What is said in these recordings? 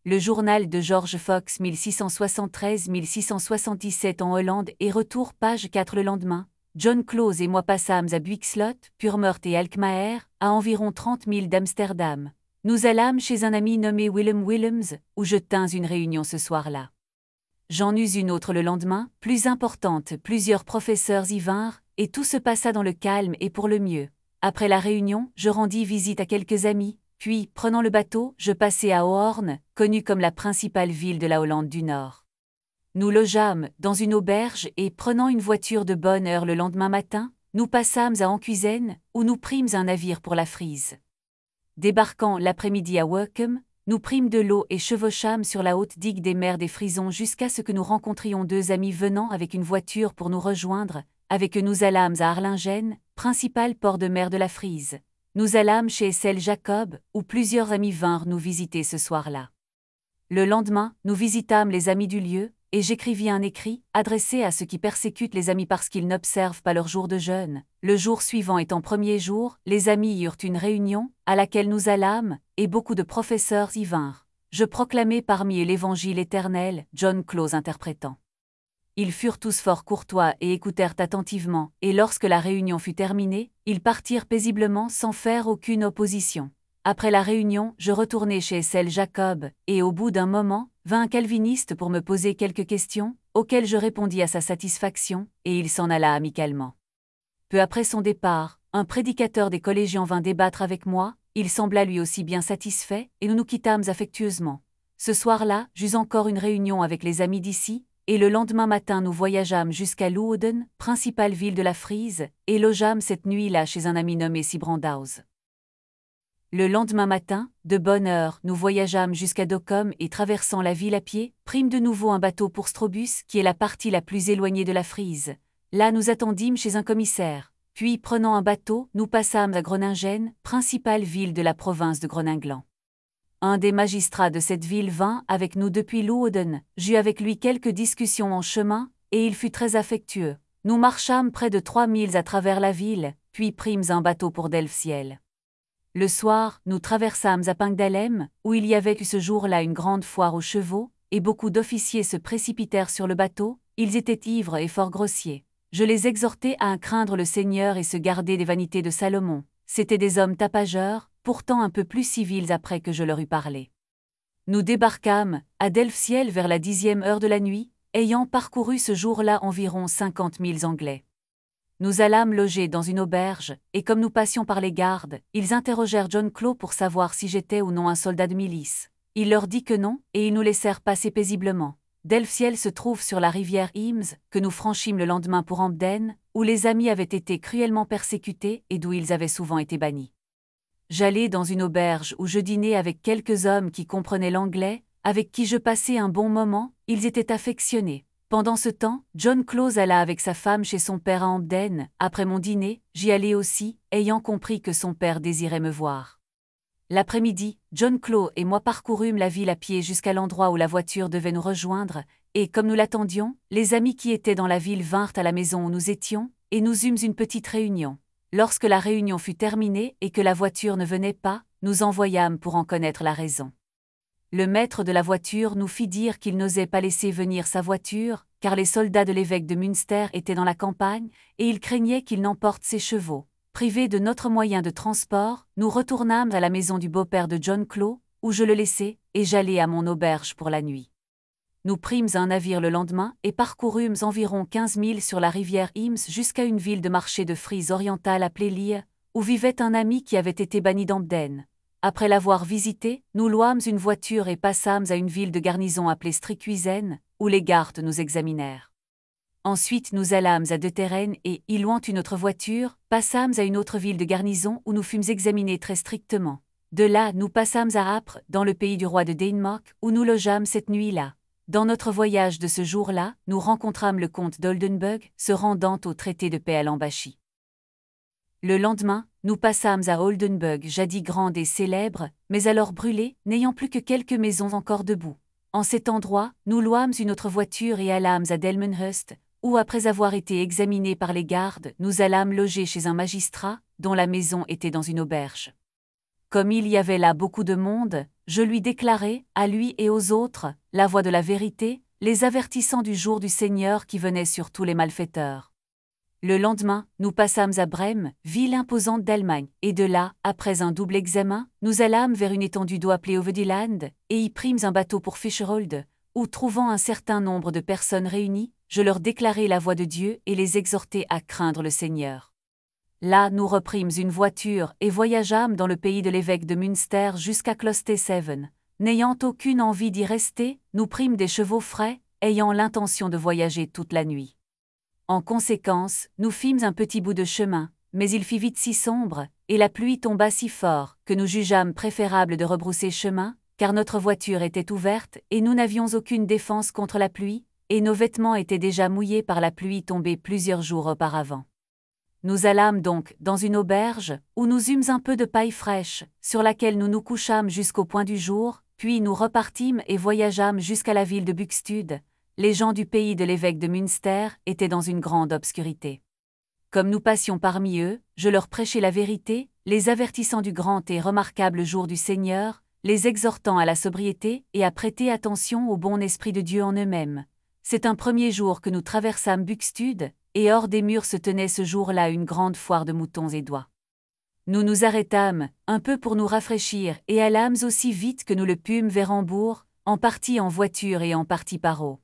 Le journal de George Fox 1673-1677 en Hollande et retour page 4 le lendemain. John Close et moi passâmes à Buikslot, Purmerth et Alkmaar, à environ 30 milles d'Amsterdam. Nous allâmes chez un ami nommé Willem Willems, où je tins une réunion ce soir-là. J'en eus une autre le lendemain, plus importante, plusieurs professeurs y vinrent, et tout se passa dans le calme et pour le mieux. Après la réunion, je rendis visite à quelques amis, puis, prenant le bateau, je passai à Hoorn, connue comme la principale ville de la Hollande du Nord. Nous logeâmes dans une auberge et, prenant une voiture de bonne heure le lendemain matin, nous passâmes à Enkhuizen, où nous prîmes un navire pour la Frise. Débarquant l'après-midi à Workum, nous prîmes de l'eau et chevauchâmes sur la haute digue des mers des Frisons jusqu'à ce que nous rencontrions deux amis venant avec une voiture pour nous rejoindre, avec eux nous allâmes à Harlingen, principal port de mer de la Frise. Nous allâmes chez Essel Jacob, où plusieurs amis vinrent nous visiter ce soir-là. Le lendemain, nous visitâmes les amis du lieu, et j'écrivis un écrit, adressé à ceux qui persécutent les amis parce qu'ils n'observent pas leur jour de jeûne. Le jour suivant étant premier jour, les amis y eurent une réunion, à laquelle nous allâmes, et beaucoup de professeurs y vinrent. Je proclamai parmi eux l'évangile éternel, John Close interprétant. Ils furent tous fort courtois et écoutèrent attentivement, et lorsque la réunion fut terminée, ils partirent paisiblement sans faire aucune opposition. Après la réunion, je retournai chez Essel Jacob, et au bout d'un moment, vint un calviniste pour me poser quelques questions, auxquelles je répondis à sa satisfaction, et il s'en alla amicalement. Peu après son départ, un prédicateur des collégiens vint débattre avec moi, il sembla lui aussi bien satisfait, et nous nous quittâmes affectueusement. Ce soir-là, j'eus encore une réunion avec les amis d'ici, et le lendemain matin nous voyageâmes jusqu'à Louden, principale ville de la Frise, et logeâmes cette nuit-là chez un ami nommé Sibrandaus. Le lendemain matin, de bonne heure, nous voyageâmes jusqu'à Dockum et traversant la ville à pied, prîmes de nouveau un bateau pour Strobus, qui est la partie la plus éloignée de la Frise. Là nous attendîmes chez un commissaire. Puis, prenant un bateau, nous passâmes à Groningen, principale ville de la province de Groningen. Un des magistrats de cette ville vint avec nous depuis Louden. J'eus avec lui quelques discussions en chemin, et il fut très affectueux. Nous marchâmes près de 3 milles à travers la ville, puis prîmes un bateau pour Delfsiel. Le soir, nous traversâmes à Pingdalem, où il y avait eu ce jour-là une grande foire aux chevaux, et beaucoup d'officiers se précipitèrent sur le bateau, ils étaient ivres et fort grossiers. Je les exhortai à craindre le Seigneur et se garder des vanités de Salomon. C'étaient des hommes tapageurs, pourtant un peu plus civils après que je leur eus parlé. Nous débarquâmes, à Delfsiel vers la 10e heure de la nuit, ayant parcouru ce jour-là environ 50 milles anglais. Nous allâmes loger dans une auberge, et comme nous passions par les gardes, ils interrogèrent John Close pour savoir si j'étais ou non un soldat de milice. Il leur dit que non, et ils nous laissèrent passer paisiblement. Delfsiel se trouve sur la rivière Eames, que nous franchîmes le lendemain pour Hampden, où les amis avaient été cruellement persécutés et d'où ils avaient souvent été bannis. J'allai dans une auberge où je dînai avec quelques hommes qui comprenaient l'anglais, avec qui je passai un bon moment, ils étaient affectionnés. Pendant ce temps, John Close alla avec sa femme chez son père à Hampden. Après mon dîner, j'y allai aussi, ayant compris que son père désirait me voir. L'après-midi, John Close et moi parcourûmes la ville à pied jusqu'à l'endroit où la voiture devait nous rejoindre, et comme nous l'attendions, les amis qui étaient dans la ville vinrent à la maison où nous étions, et nous eûmes une petite réunion. Lorsque la réunion fut terminée et que la voiture ne venait pas, nous envoyâmes pour en connaître la raison. Le maître de la voiture nous fit dire qu'il n'osait pas laisser venir sa voiture, car les soldats de l'évêque de Münster étaient dans la campagne, et il craignait qu'il n'emporte ses chevaux. Privés de notre moyen de transport, nous retournâmes à la maison du beau-père de John Close, où je le laissai, et j'allai à mon auberge pour la nuit. Nous prîmes un navire le lendemain et parcourûmes environ 15 milles sur la rivière Eames jusqu'à une ville de marché de Frise orientale appelée Leer, où vivait un ami qui avait été banni d'Hampden. Après l'avoir visité, nous louâmes une voiture et passâmes à une ville de garnison appelée Strykuisen, où les gardes nous examinèrent. Ensuite nous allâmes à De Terren et, y louant une autre voiture, passâmes à une autre ville de garnison où nous fûmes examinés très strictement. De là nous passâmes à Apre, dans le pays du roi de Danemark, où nous logeâmes cette nuit-là. Dans notre voyage de ce jour-là, nous rencontrâmes le comte d'Oldenburg, se rendant au traité de paix à Lambashi. Le lendemain, nous passâmes à Oldenburg, jadis grande et célèbre, mais alors brûlée, n'ayant plus que quelques maisons encore debout. En cet endroit, nous louâmes une autre voiture et allâmes à Delmenhorst, où après avoir été examinés par les gardes, nous allâmes loger chez un magistrat, dont la maison était dans une auberge. Comme il y avait là beaucoup de monde, je lui déclarai, à lui et aux autres, la voix de la vérité, les avertissant du jour du Seigneur qui venait sur tous les malfaiteurs. Le lendemain, nous passâmes à Brême, ville imposante d'Allemagne, et de là, après un double examen, nous allâmes vers une étendue d'eau appelée Ovediland, et y prîmes un bateau pour Fischerolde, où, trouvant un certain nombre de personnes réunies, je leur déclarai la voix de Dieu et les exhortai à craindre le Seigneur. Là, nous reprîmes une voiture et voyageâmes dans le pays de l'évêque de Münster jusqu'à Klosteshaven. N'ayant aucune envie d'y rester, nous prîmes des chevaux frais, ayant l'intention de voyager toute la nuit. En conséquence, nous fîmes un petit bout de chemin, mais il fit vite si sombre, et la pluie tomba si fort, que nous jugeâmes préférable de rebrousser chemin, car notre voiture était ouverte, et nous n'avions aucune défense contre la pluie, et nos vêtements étaient déjà mouillés par la pluie tombée plusieurs jours auparavant. Nous allâmes donc dans une auberge, où nous eûmes un peu de paille fraîche, sur laquelle nous nous couchâmes jusqu'au point du jour, puis nous repartîmes et voyageâmes jusqu'à la ville de Buxtehude. Les gens du pays de l'évêque de Münster étaient dans une grande obscurité. Comme nous passions parmi eux, je leur prêchai la vérité, les avertissant du grand et remarquable jour du Seigneur, les exhortant à la sobriété et à prêter attention au bon esprit de Dieu en eux-mêmes. C'est un premier jour que nous traversâmes Buxtehude, et hors des murs se tenait ce jour-là une grande foire de moutons et d'oies. Nous nous arrêtâmes, un peu pour nous rafraîchir, et allâmes aussi vite que nous le pûmes vers Hambourg, en partie en voiture et en partie par eau.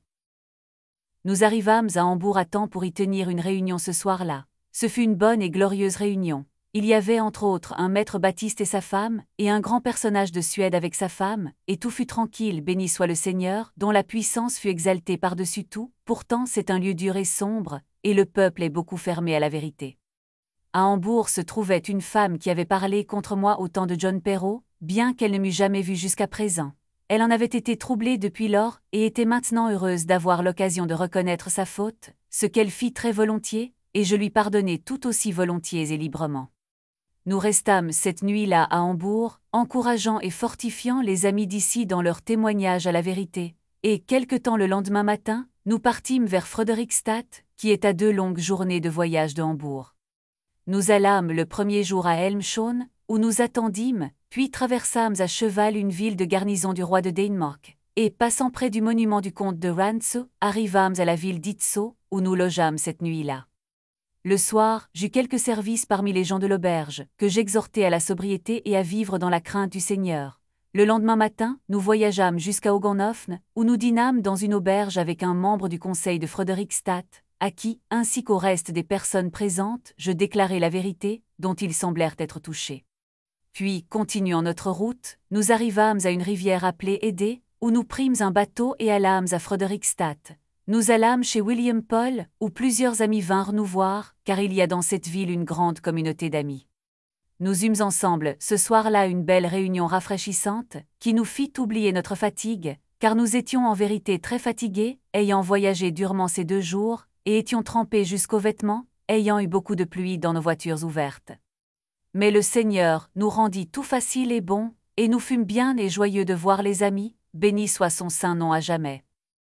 Nous arrivâmes à Hambourg à temps pour y tenir une réunion ce soir-là. Ce fut une bonne et glorieuse réunion. Il y avait entre autres un maître Baptiste et sa femme, et un grand personnage de Suède avec sa femme, et tout fut tranquille, béni soit le Seigneur, dont la puissance fut exaltée par-dessus tout. Pourtant c'est un lieu dur et sombre, et le peuple est beaucoup fermé à la vérité. À Hambourg se trouvait une femme qui avait parlé contre moi au temps de John Perrot, bien qu'elle ne m'eût jamais vu jusqu'à présent. Elle en avait été troublée depuis lors, et était maintenant heureuse d'avoir l'occasion de reconnaître sa faute, ce qu'elle fit très volontiers, et je lui pardonnai tout aussi volontiers et librement. Nous restâmes cette nuit-là à Hambourg, encourageant et fortifiant les amis d'ici dans leur témoignage à la vérité, et quelque temps le lendemain matin, nous partîmes vers Frederiksstadt, qui est à 2 longues journées de voyage de Hambourg. Nous allâmes le premier jour à Elmshorn, où nous attendîmes, puis traversâmes à cheval une ville de garnison du roi de Danemark, et passant près du monument du comte de Rantzau, arrivâmes à la ville d'Itzeau, où nous logeâmes cette nuit-là. Le soir, j'eus quelques services parmi les gens de l'auberge, que j'exhortai à la sobriété et à vivre dans la crainte du Seigneur. Le lendemain matin, nous voyageâmes jusqu'à Oganhofen, où nous dînâmes dans une auberge avec un membre du conseil de Frederiksstadt, à qui, ainsi qu'au reste des personnes présentes, je déclarai la vérité, dont ils semblèrent être touchés. Puis, continuant notre route, nous arrivâmes à une rivière appelée Ede, où nous prîmes un bateau et allâmes à Frederiksstadt. Nous allâmes chez William Paul, où plusieurs amis vinrent nous voir, car il y a dans cette ville une grande communauté d'amis. Nous eûmes ensemble, ce soir-là, une belle réunion rafraîchissante, qui nous fit oublier notre fatigue, car nous étions en vérité très fatigués, ayant voyagé durement ces 2 jours, et étions trempés jusqu'aux vêtements, ayant eu beaucoup de pluie dans nos voitures ouvertes. Mais le Seigneur nous rendit tout facile et bon, et nous fûmes bien et joyeux de voir les amis, béni soit son saint nom à jamais.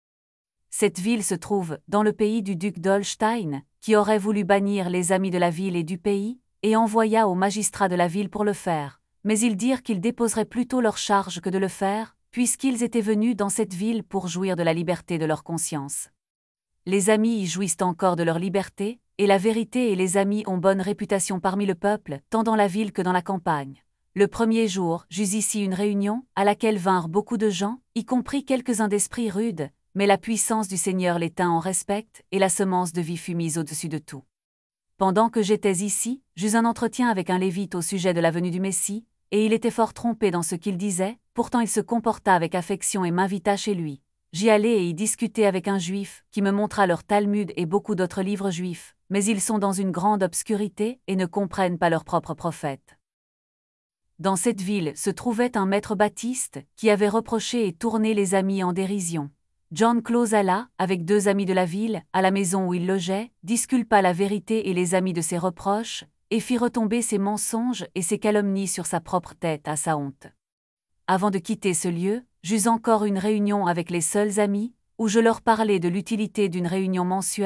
Cette ville se trouve dans le pays du duc d'Holstein, qui aurait voulu bannir les amis de la ville et du pays, et envoya aux magistrats de la ville pour le faire, mais ils dirent qu'ils déposeraient plutôt leur charge que de le faire, puisqu'ils étaient venus dans cette ville pour jouir de la liberté de leur conscience. Les amis y jouissent encore de leur liberté, et la vérité et les amis ont bonne réputation parmi le peuple, tant dans la ville que dans la campagne. Le premier jour, j'eus ici une réunion, à laquelle vinrent beaucoup de gens, y compris quelques-uns d'esprit rude, mais la puissance du Seigneur les tint en respect, et la semence de vie fut mise au-dessus de tout. Pendant que j'étais ici, j'eus un entretien avec un Lévite au sujet de la venue du Messie, et il était fort trompé dans ce qu'il disait, pourtant il se comporta avec affection et m'invita chez lui. J'y allai et y discutai avec un Juif, qui me montra leur Talmud et beaucoup d'autres livres juifs, mais ils sont dans une grande obscurité et ne comprennent pas leur propre prophète. Dans cette ville se trouvait un maître baptiste, qui avait reproché et tourné les amis en dérision. John Close alla, avec 2 amis de la ville, à la maison où il logeait, disculpa la vérité et les amis de ses reproches, et fit retomber ses mensonges et ses calomnies sur sa propre tête à sa honte. Avant de quitter ce lieu, j'eus encore une réunion avec les seuls amis, où je leur parlais de l'utilité d'une réunion mensuelle,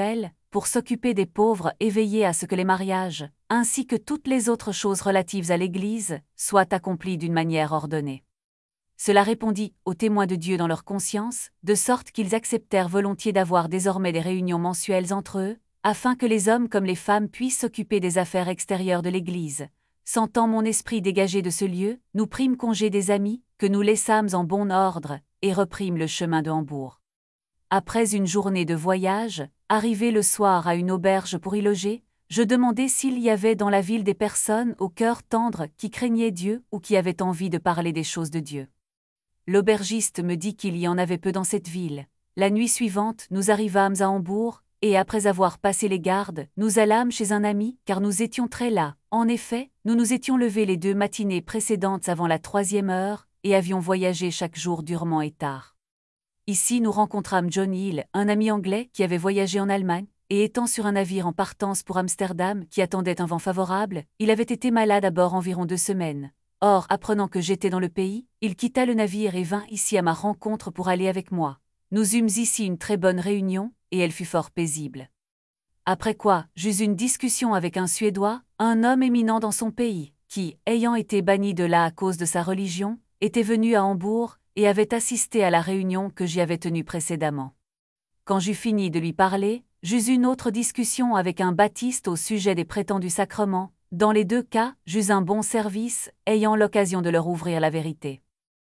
pour s'occuper des pauvres et veiller à ce que les mariages, ainsi que toutes les autres choses relatives à l'Église, soient accomplies d'une manière ordonnée. Cela répondit aux témoins de Dieu dans leur conscience, de sorte qu'ils acceptèrent volontiers d'avoir désormais des réunions mensuelles entre eux, afin que les hommes comme les femmes puissent s'occuper des affaires extérieures de l'Église. Sentant mon esprit dégagé de ce lieu, nous prîmes congé des amis, que nous laissâmes en bon ordre, et reprîmes le chemin de Hambourg. Après une journée de voyage, arrivé le soir à une auberge pour y loger, je demandai s'il y avait dans la ville des personnes au cœur tendre qui craignaient Dieu ou qui avaient envie de parler des choses de Dieu. L'aubergiste me dit qu'il y en avait peu dans cette ville. La nuit suivante, nous arrivâmes à Hambourg, et après avoir passé les gardes, nous allâmes chez un ami, car nous étions très las. En effet, nous nous étions levés les 2 matinées précédentes avant la 3e heure, et avions voyagé chaque jour durement et tard. Ici nous rencontrâmes John Hill, un ami anglais qui avait voyagé en Allemagne, et étant sur un navire en partance pour Amsterdam qui attendait un vent favorable, il avait été malade à bord environ 2 semaines. Or, apprenant que j'étais dans le pays, il quitta le navire et vint ici à ma rencontre pour aller avec moi. Nous eûmes ici une très bonne réunion, et elle fut fort paisible. Après quoi, j'eus une discussion avec un Suédois, un homme éminent dans son pays, qui, ayant été banni de là à cause de sa religion, était venu à Hambourg, et avait assisté à la réunion que j'y avais tenue précédemment. Quand j'eus fini de lui parler, j'eus une autre discussion avec un baptiste au sujet des prétendus sacrements. Dans les 2 cas, j'eus un bon service, ayant l'occasion de leur ouvrir la vérité.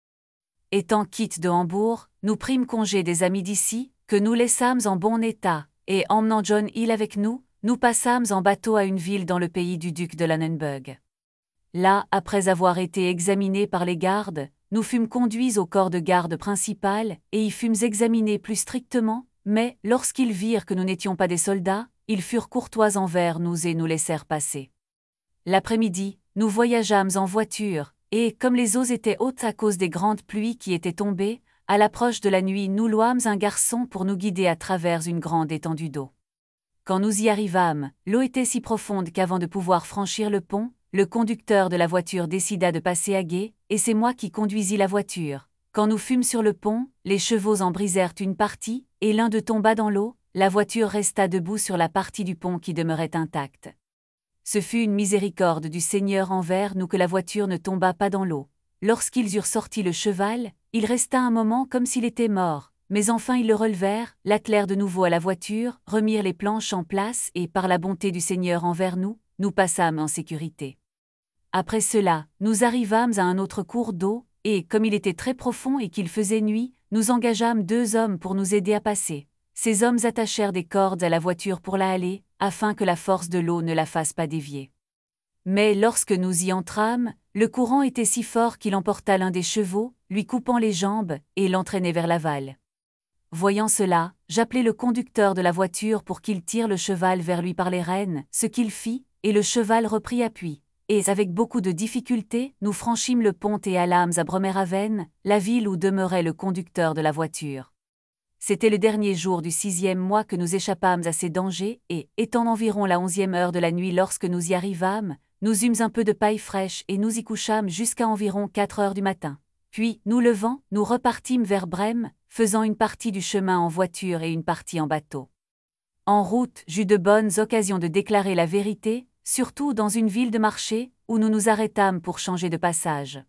Étant quittes de Hambourg, nous prîmes congé des amis d'ici, que nous laissâmes en bon état, et emmenant John Hill avec nous, nous passâmes en bateau à une ville dans le pays du duc de Lanenburg. Là, après avoir été examinés par les gardes, nous fûmes conduits au corps de garde principal, et y fûmes examinés plus strictement, mais, lorsqu'ils virent que nous n'étions pas des soldats, ils furent courtois envers nous et nous laissèrent passer. L'après-midi, nous voyageâmes en voiture, et, comme les eaux étaient hautes à cause des grandes pluies qui étaient tombées, à l'approche de la nuit nous louâmes un garçon pour nous guider à travers une grande étendue d'eau. Quand nous y arrivâmes, l'eau était si profonde qu'avant de pouvoir franchir le pont, le conducteur de la voiture décida de passer à gué, et c'est moi qui conduisis la voiture. Quand nous fûmes sur le pont, les chevaux en brisèrent une partie, et l'un d'eux tomba dans l'eau, la voiture resta debout sur la partie du pont qui demeurait intacte. Ce fut une miséricorde du Seigneur envers nous que la voiture ne tomba pas dans l'eau. Lorsqu'ils eurent sorti le cheval, il resta un moment comme s'il était mort, mais enfin ils le relevèrent, l'attelèrent de nouveau à la voiture, remirent les planches en place et, par la bonté du Seigneur envers nous, nous passâmes en sécurité. Après cela, nous arrivâmes à un autre cours d'eau, et, comme il était très profond et qu'il faisait nuit, nous engageâmes 2 hommes pour nous aider à passer. Ces hommes attachèrent des cordes à la voiture pour la haler, afin que la force de l'eau ne la fasse pas dévier. Mais lorsque nous y entrâmes, le courant était si fort qu'il emporta l'un des chevaux, lui coupant les jambes, et l'entraînait vers l'aval. Voyant cela, j'appelai le conducteur de la voiture pour qu'il tire le cheval vers lui par les rênes, ce qu'il fit, et le cheval reprit appui. Et, avec beaucoup de difficultés, nous franchîmes le pont et allâmes à Bremerhaven, la ville où demeurait le conducteur de la voiture. C'était le dernier jour du 6e mois que nous échappâmes à ces dangers, et, étant environ la 11e heure de la nuit lorsque nous y arrivâmes, nous eûmes un peu de paille fraîche et nous y couchâmes jusqu'à environ 4 heures du matin. Puis, nous levant, nous repartîmes vers Brême, faisant une partie du chemin en voiture et une partie en bateau. En route, j'eus de bonnes occasions de déclarer la vérité, surtout dans une ville de marché, où nous nous arrêtâmes pour changer de passage.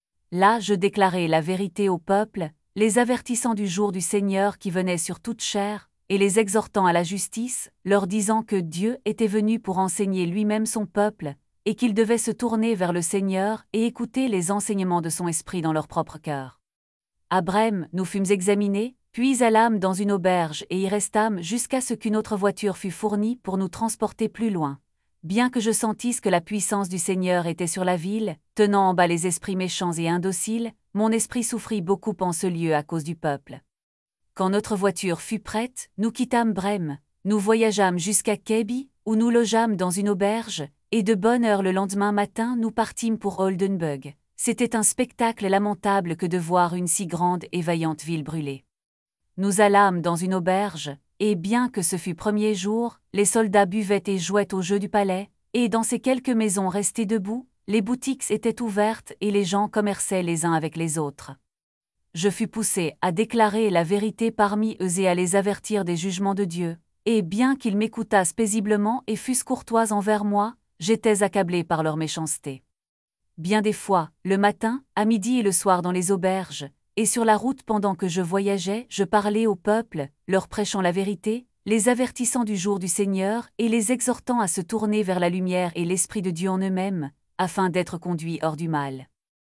Là, je déclarai la vérité au peuple, les avertissant du jour du Seigneur qui venait sur toute chair, et les exhortant à la justice, leur disant que Dieu était venu pour enseigner lui-même son peuple, et qu'ils devaient se tourner vers le Seigneur et écouter les enseignements de son esprit dans leur propre cœur. À Brême, nous fûmes examinés, puis allâmes dans une auberge et y restâmes jusqu'à ce qu'une autre voiture fût fournie pour nous transporter plus loin. Bien que je sentisse que la puissance du Seigneur était sur la ville, tenant en bas les esprits méchants et indociles, mon esprit souffrit beaucoup en ce lieu à cause du peuple. Quand notre voiture fut prête, nous quittâmes Brême, nous voyageâmes jusqu'à Keby, où nous logeâmes dans une auberge, et de bonne heure le lendemain matin nous partîmes pour Oldenburg. C'était un spectacle lamentable que de voir une si grande et vaillante ville brûler. Nous allâmes dans une auberge, et bien que ce fût premier jour, les soldats buvaient et jouaient au jeu du palais, et dans ces quelques maisons restées debout, les boutiques étaient ouvertes et les gens commerçaient les uns avec les autres. Je fus poussé à déclarer la vérité parmi eux et à les avertir des jugements de Dieu, et bien qu'ils m'écoutassent paisiblement et fussent courtois envers moi, j'étais accablé par leur méchanceté. Bien des fois, le matin, à midi et le soir dans les auberges, et sur la route pendant que je voyageais, je parlais au peuple, leur prêchant la vérité, les avertissant du jour du Seigneur et les exhortant à se tourner vers la lumière et l'Esprit de Dieu en eux-mêmes, afin d'être conduits hors du mal.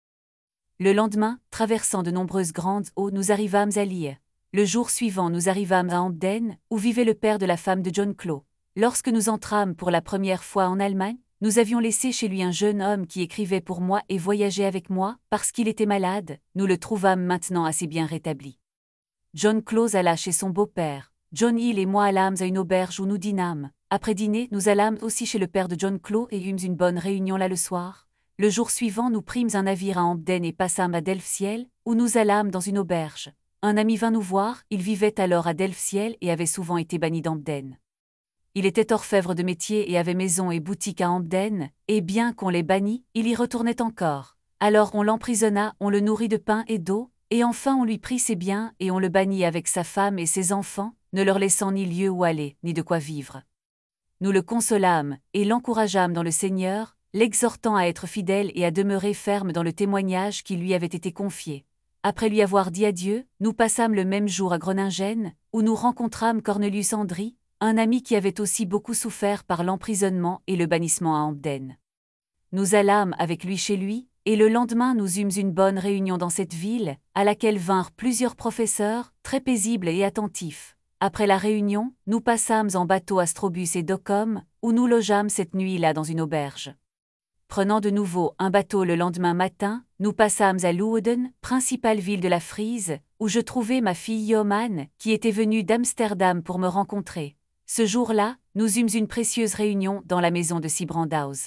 Le lendemain, traversant de nombreuses grandes eaux, nous arrivâmes à Leigh. Le jour suivant, nous arrivâmes à Hampden, où vivait le père de la femme de John Clow. Lorsque nous entrâmes pour la première fois en Allemagne, nous avions laissé chez lui un jeune homme qui écrivait pour moi et voyageait avec moi, parce qu'il était malade. Nous le trouvâmes maintenant assez bien rétabli. John Clow alla chez son beau-père. John Hill et moi allâmes à une auberge où nous dînâmes. Après dîner, nous allâmes aussi chez le père de John Clow et eûmes une bonne réunion là le soir. Le jour suivant, nous prîmes un navire à Hampden et passâmes à Delfsiel, où nous allâmes dans une auberge. Un ami vint nous voir, il vivait alors à Delfsiel et avait souvent été banni d'Hampden. Il était orfèvre de métier et avait maison et boutique à Hampden, et bien qu'on l'ait banni, il y retournait encore. Alors on l'emprisonna, on le nourrit de pain et d'eau, et enfin on lui prit ses biens et on le bannit avec sa femme et ses enfants, ne leur laissant ni lieu où aller, ni de quoi vivre. Nous le consolâmes, et l'encourageâmes dans le Seigneur, l'exhortant à être fidèle et à demeurer ferme dans le témoignage qui lui avait été confié. Après lui avoir dit adieu, nous passâmes le même jour à Groningen, où nous rencontrâmes Cornelius Andry, un ami qui avait aussi beaucoup souffert par l'emprisonnement et le bannissement à Hampden. Nous allâmes avec lui chez lui, et le lendemain nous eûmes une bonne réunion dans cette ville, à laquelle vinrent plusieurs professeurs, très paisibles et attentifs. Après la réunion, nous passâmes en bateau à Strobus et Docum, où nous logeâmes cette nuit-là dans une auberge. Prenant de nouveau un bateau le lendemain matin, nous passâmes à Leeuwarden, principale ville de la Frise, où je trouvai ma fille Johanne, qui était venue d'Amsterdam pour me rencontrer. Ce jour-là, nous eûmes une précieuse réunion dans la maison de Sibrandhaus.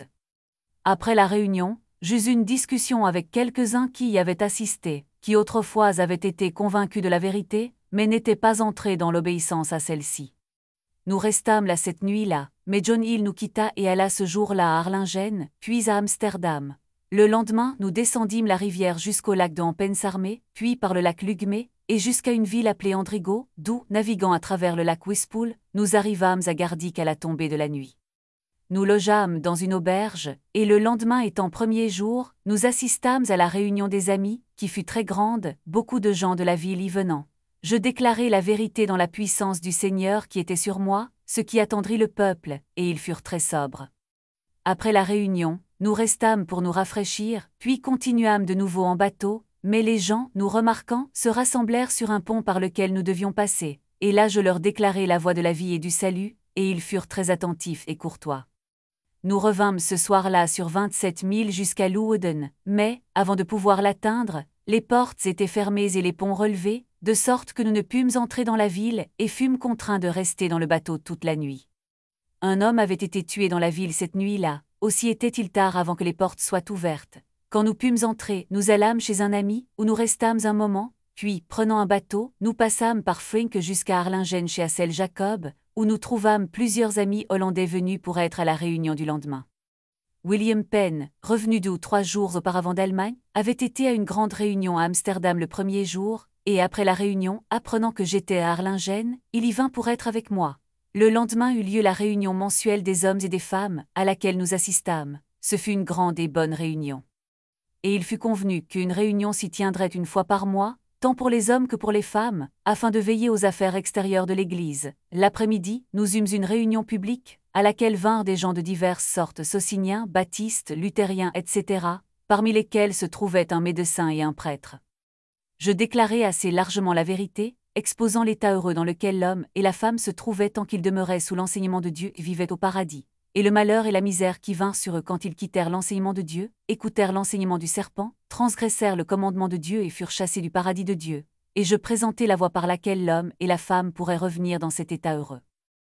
Après la réunion, j'eus une discussion avec quelques-uns qui y avaient assisté, qui autrefois avaient été convaincus de la vérité, mais n'étaient pas entrés dans l'obéissance à celle-ci. Nous restâmes là cette nuit-là, mais John Hill nous quitta et alla ce jour-là à Harlingen, puis à Amsterdam. Le lendemain, nous descendîmes la rivière jusqu'au lac de Hampensarme, puis par le lac Lugme, et jusqu'à une ville appelée Andrigo, d'où, naviguant à travers le lac Wispool, nous arrivâmes à Gardic à la tombée de la nuit. Nous logeâmes dans une auberge, et le lendemain étant premier jour, nous assistâmes à la réunion des amis, qui fut très grande, beaucoup de gens de la ville y venant. Je déclarai la vérité dans la puissance du Seigneur qui était sur moi, ce qui attendrit le peuple, et ils furent très sobres. Après la réunion, nous restâmes pour nous rafraîchir, puis continuâmes de nouveau en bateau, mais les gens, nous remarquant, se rassemblèrent sur un pont par lequel nous devions passer, et là je leur déclarai la voie de la vie et du salut, et ils furent très attentifs et courtois. Nous revînmes ce soir-là sur 27 milles jusqu'à Leeuwarden, mais, avant de pouvoir l'atteindre, les portes étaient fermées et les ponts relevés, de sorte que nous ne pûmes entrer dans la ville et fûmes contraints de rester dans le bateau toute la nuit. Un homme avait été tué dans la ville cette nuit-là, aussi était-il tard avant que les portes soient ouvertes. Quand nous pûmes entrer, nous allâmes chez un ami, où nous restâmes un moment, puis, prenant un bateau, nous passâmes par Frink jusqu'à Harlingen chez Assel Jacob, où nous trouvâmes plusieurs amis hollandais venus pour être à la réunion du lendemain. William Penn, revenu 2 ou 3 jours auparavant d'Allemagne, avait été à une grande réunion à Amsterdam le premier jour, et après la réunion, apprenant que j'étais à Harlingen, il y vint pour être avec moi. Le lendemain eut lieu la réunion mensuelle des hommes et des femmes, à laquelle nous assistâmes. Ce fut une grande et bonne réunion. Et il fut convenu qu'une réunion s'y tiendrait une fois par mois, tant pour les hommes que pour les femmes, afin de veiller aux affaires extérieures de l'Église. L'après-midi, nous eûmes une réunion publique, à laquelle vinrent des gens de diverses sortes, sociniens, baptistes, luthériens, etc., parmi lesquels se trouvaient un médecin et un prêtre. Je déclarai assez largement la vérité, exposant l'état heureux dans lequel l'homme et la femme se trouvaient tant qu'ils demeuraient sous l'enseignement de Dieu et vivaient au paradis, et le malheur et la misère qui vinrent sur eux quand ils quittèrent l'enseignement de Dieu, écoutèrent l'enseignement du serpent, transgressèrent le commandement de Dieu et furent chassés du paradis de Dieu, et je présentai la voie par laquelle l'homme et la femme pourraient revenir dans cet état heureux.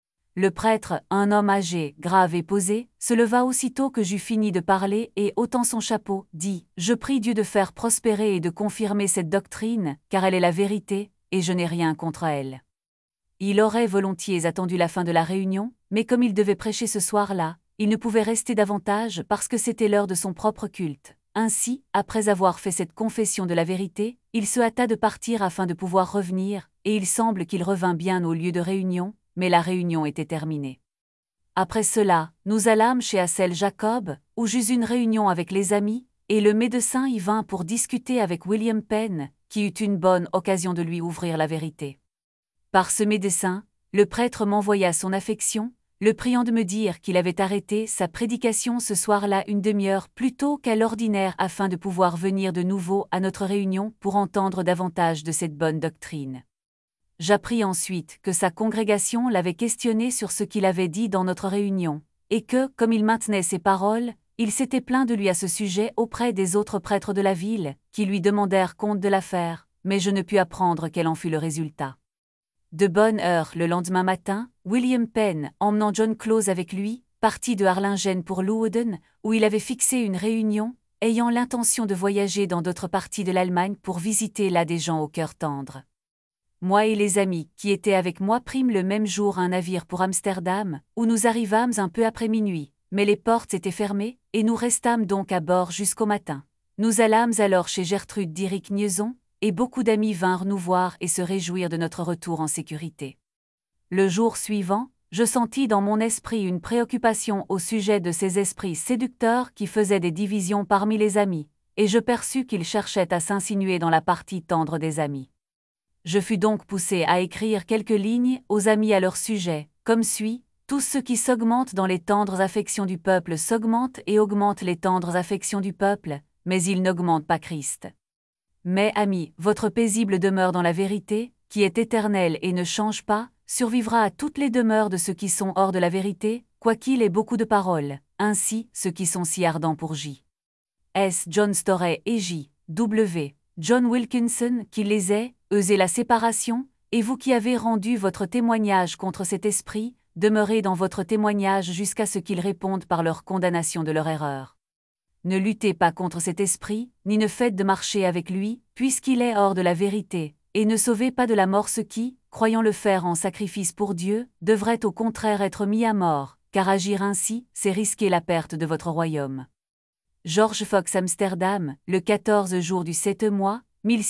Le prêtre, un homme âgé, grave et posé, se leva aussitôt que j'eus fini de parler et, ôtant son chapeau, dit « Je prie Dieu de faire prospérer et de confirmer cette doctrine, car elle est la vérité, et je n'ai rien contre elle. » Il aurait volontiers attendu la fin de la réunion, mais comme il devait prêcher ce soir-là, il ne pouvait rester davantage parce que c'était l'heure de son propre culte. Ainsi, après avoir fait cette confession de la vérité, il se hâta de partir afin de pouvoir revenir, et il semble qu'il revint bien au lieu de réunion, mais la réunion était terminée. Après cela, nous allâmes chez Hassel Jacob, où j'eus une réunion avec les amis, et le médecin y vint pour discuter avec William Penn, qui eut une bonne occasion de lui ouvrir la vérité. Par ce médecin, le prêtre m'envoya son affection, le priant de me dire qu'il avait arrêté sa prédication ce soir-là une demi-heure plus tôt qu'à l'ordinaire afin de pouvoir venir de nouveau à notre réunion pour entendre davantage de cette bonne doctrine. J'appris ensuite que sa congrégation l'avait questionné sur ce qu'il avait dit dans notre réunion, et que, comme il maintenait ses paroles, il s'était plaint de lui à ce sujet auprès des autres prêtres de la ville, qui lui demandèrent compte de l'affaire, mais je ne pus apprendre quel en fut le résultat. De bonne heure le lendemain matin, William Penn, emmenant John Close avec lui, partit de Harlingen pour Leeuwarden, où il avait fixé une réunion, ayant l'intention de voyager dans d'autres parties de l'Allemagne pour visiter là des gens au cœur tendre. Moi et les amis qui étaient avec moi prîmes le même jour un navire pour Amsterdam, où nous arrivâmes un peu après minuit, mais les portes étaient fermées, et nous restâmes donc à bord jusqu'au matin. Nous allâmes alors chez Gertrude Dirick-Niezon, et beaucoup d'amis vinrent nous voir et se réjouir de notre retour en sécurité. Le jour suivant, je sentis dans mon esprit une préoccupation au sujet de ces esprits séducteurs qui faisaient des divisions parmi les amis, et je perçus qu'ils cherchaient à s'insinuer dans la partie tendre des amis. Je fus donc poussé à écrire quelques lignes aux amis à leur sujet, comme suit: tous ceux qui s'augmentent dans les tendres affections du peuple s'augmentent et augmentent les tendres affections du peuple, mais ils n'augmentent pas Christ. Mais, amis, votre paisible demeure dans la vérité, qui est éternelle et ne change pas, survivra à toutes les demeures de ceux qui sont hors de la vérité, quoiqu'il ait beaucoup de paroles, ainsi ceux qui sont si ardents pour J. S. John Storey et J. W. John Wilkinson, qui les ait, eux et la séparation, et vous qui avez rendu votre témoignage contre cet esprit, demeurez dans votre témoignage jusqu'à ce qu'ils répondent par leur condamnation de leur erreur. Ne luttez pas contre cet esprit, ni ne faites de marché avec lui, puisqu'il est hors de la vérité, et ne sauvez pas de la mort ceux qui, croyant le faire en sacrifice pour Dieu, devraient au contraire être mis à mort, car agir ainsi, c'est risquer la perte de votre royaume. George Fox Amsterdam, le 14 jour du 7 mois,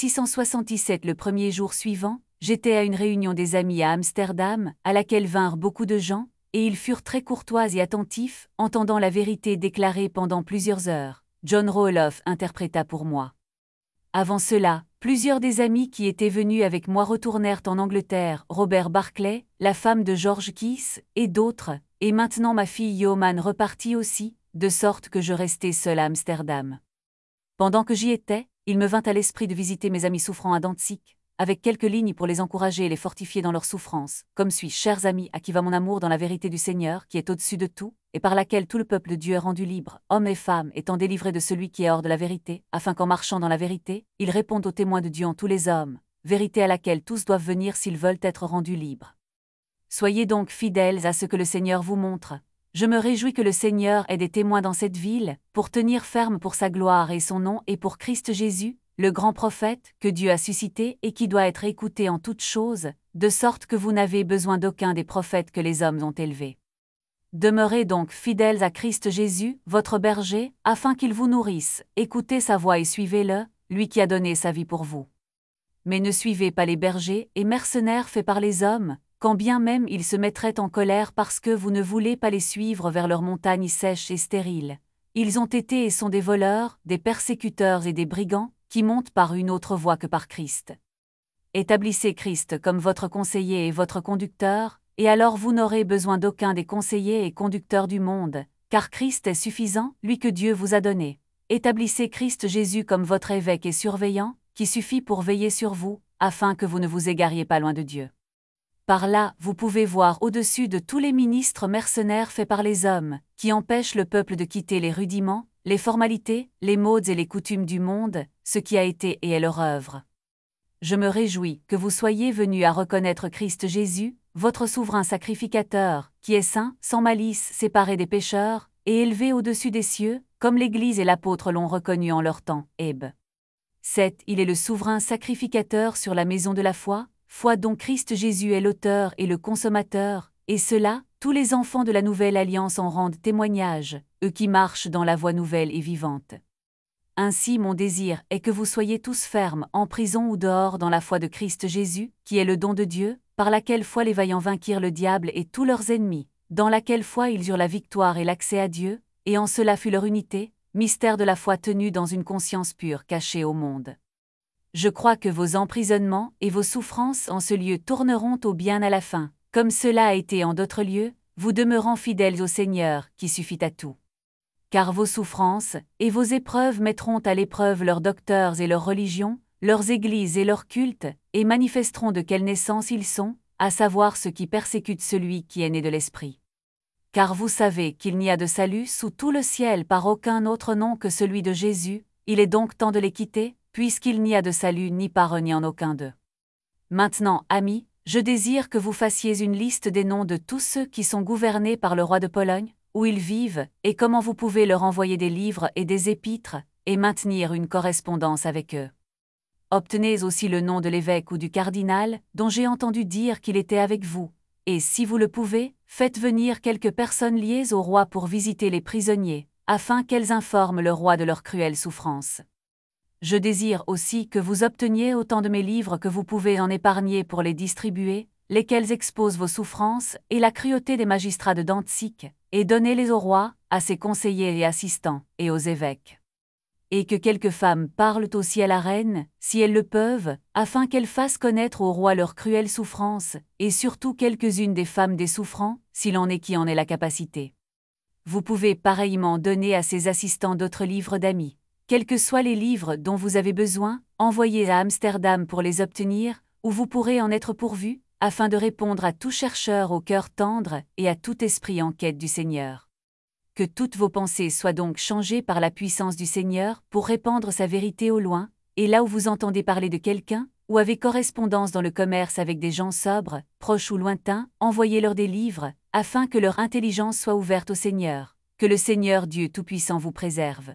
1677 le premier jour suivant, j'étais à une réunion des amis à Amsterdam, à laquelle vinrent beaucoup de gens, et ils furent très courtois et attentifs, entendant la vérité déclarée pendant plusieurs heures. John Roloff interpréta pour moi. Avant cela, plusieurs des amis qui étaient venus avec moi retournèrent en Angleterre, Robert Barclay, la femme de George Kiss, et d'autres, et maintenant ma fille Yeoman repartit aussi, de sorte que je restai seul à Amsterdam. Pendant que j'y étais, il me vint à l'esprit de visiter mes amis souffrants à Dantzig, avec quelques lignes pour les encourager et les fortifier dans leur souffrance, comme suit: chers amis, à qui va mon amour dans la vérité du Seigneur, qui est au-dessus de tout, et par laquelle tout le peuple de Dieu est rendu libre, hommes et femmes étant délivrés de celui qui est hors de la vérité, afin qu'en marchant dans la vérité, ils répondent aux témoins de Dieu en tous les hommes, vérité à laquelle tous doivent venir s'ils veulent être rendus libres. Soyez donc fidèles à ce que le Seigneur vous montre. Je me réjouis que le Seigneur ait des témoins dans cette ville, pour tenir ferme pour sa gloire et son nom et pour Christ Jésus, le grand prophète que Dieu a suscité et qui doit être écouté en toutes choses, de sorte que vous n'avez besoin d'aucun des prophètes que les hommes ont élevés. Demeurez donc fidèles à Christ Jésus, votre berger, afin qu'il vous nourrisse, écoutez sa voix et suivez-le, lui qui a donné sa vie pour vous. Mais ne suivez pas les bergers et mercenaires faits par les hommes, quand bien même ils se mettraient en colère parce que vous ne voulez pas les suivre vers leurs montagnes sèches et stériles. Ils ont été et sont des voleurs, des persécuteurs et des brigands, qui montent par une autre voie que par Christ. Établissez Christ comme votre conseiller et votre conducteur, et alors vous n'aurez besoin d'aucun des conseillers et conducteurs du monde, car Christ est suffisant, lui que Dieu vous a donné. Établissez Christ Jésus comme votre évêque et surveillant, qui suffit pour veiller sur vous, afin que vous ne vous égariez pas loin de Dieu. Par là, vous pouvez voir au-dessus de tous les ministres mercenaires faits par les hommes, qui empêchent le peuple de quitter les rudiments, les formalités, les modes et les coutumes du monde, ce qui a été et est leur œuvre. Je me réjouis que vous soyez venus à reconnaître Christ Jésus, votre souverain sacrificateur, qui est saint, sans malice, séparé des pécheurs, et élevé au-dessus des cieux, comme l'Église et l'apôtre l'ont reconnu en leur temps. Heb. 7. Il est le souverain sacrificateur sur la maison de la foi dont Christ Jésus est l'auteur et le consommateur, et cela, tous les enfants de la nouvelle alliance en rendent témoignage, eux qui marchent dans la voie nouvelle et vivante. Ainsi mon désir est que vous soyez tous fermes, en prison ou dehors dans la foi de Christ Jésus, qui est le don de Dieu, par laquelle foi les vaillants vainquirent le diable et tous leurs ennemis, dans laquelle foi ils eurent la victoire et l'accès à Dieu, et en cela fut leur unité, mystère de la foi tenue dans une conscience pure cachée au monde. Je crois que vos emprisonnements et vos souffrances en ce lieu tourneront au bien à la fin, comme cela a été en d'autres lieux, vous demeurant fidèles au Seigneur, qui suffit à tout. Car vos souffrances et vos épreuves mettront à l'épreuve leurs docteurs et leurs religions, leurs églises et leurs cultes, et manifesteront de quelle naissance ils sont, à savoir ceux qui persécutent celui qui est né de l'Esprit. Car vous savez qu'il n'y a de salut sous tout le ciel par aucun autre nom que celui de Jésus, il est donc temps de les quitter, puisqu'il n'y a de salut ni par eux ni en aucun d'eux. Maintenant, amis, je désire que vous fassiez une liste des noms de tous ceux qui sont gouvernés par le roi de Pologne, où ils vivent, et comment vous pouvez leur envoyer des livres et des épîtres, et maintenir une correspondance avec eux. Obtenez aussi le nom de l'évêque ou du cardinal, dont j'ai entendu dire qu'il était avec vous, et si vous le pouvez, faites venir quelques personnes liées au roi pour visiter les prisonniers, afin qu'elles informent le roi de leurs cruelles souffrances. Je désire aussi que vous obteniez autant de mes livres que vous pouvez en épargner pour les distribuer, lesquels exposent vos souffrances et la cruauté des magistrats de Dantzig, et donnez-les au roi, à ses conseillers et assistants, et aux évêques. Et que quelques femmes parlent aussi à la reine, si elles le peuvent, afin qu'elles fassent connaître au roi leurs cruelles souffrances, et surtout quelques-unes des femmes des souffrants, s'il en est qui en ait la capacité. Vous pouvez pareillement donner à ces assistants d'autres livres d'amis. Quels que soient les livres dont vous avez besoin, envoyez à Amsterdam pour les obtenir, où vous pourrez en être pourvu, afin de répondre à tout chercheur au cœur tendre et à tout esprit en quête du Seigneur. Que toutes vos pensées soient donc changées par la puissance du Seigneur pour répandre sa vérité au loin, et là où vous entendez parler de quelqu'un, ou avez correspondance dans le commerce avec des gens sobres, proches ou lointains, envoyez-leur des livres, afin que leur intelligence soit ouverte au Seigneur, que le Seigneur Dieu Tout-Puissant vous préserve.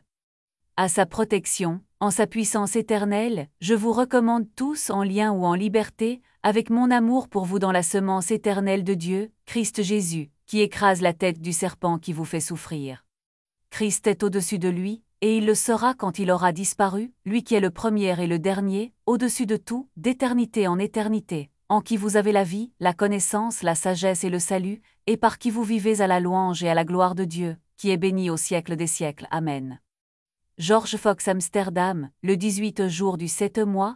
À sa protection, en sa puissance éternelle, je vous recommande tous en lien ou en liberté, avec mon amour pour vous dans la semence éternelle de Dieu, Christ Jésus, qui écrase la tête du serpent qui vous fait souffrir. Christ est au-dessus de lui, et il le sera quand il aura disparu, lui qui est le premier et le dernier, au-dessus de tout, d'éternité en éternité, en qui vous avez la vie, la connaissance, la sagesse et le salut, et par qui vous vivez à la louange et à la gloire de Dieu, qui est béni au siècle des siècles. Amen. George Fox Amsterdam, le 18 jour du 7 mois,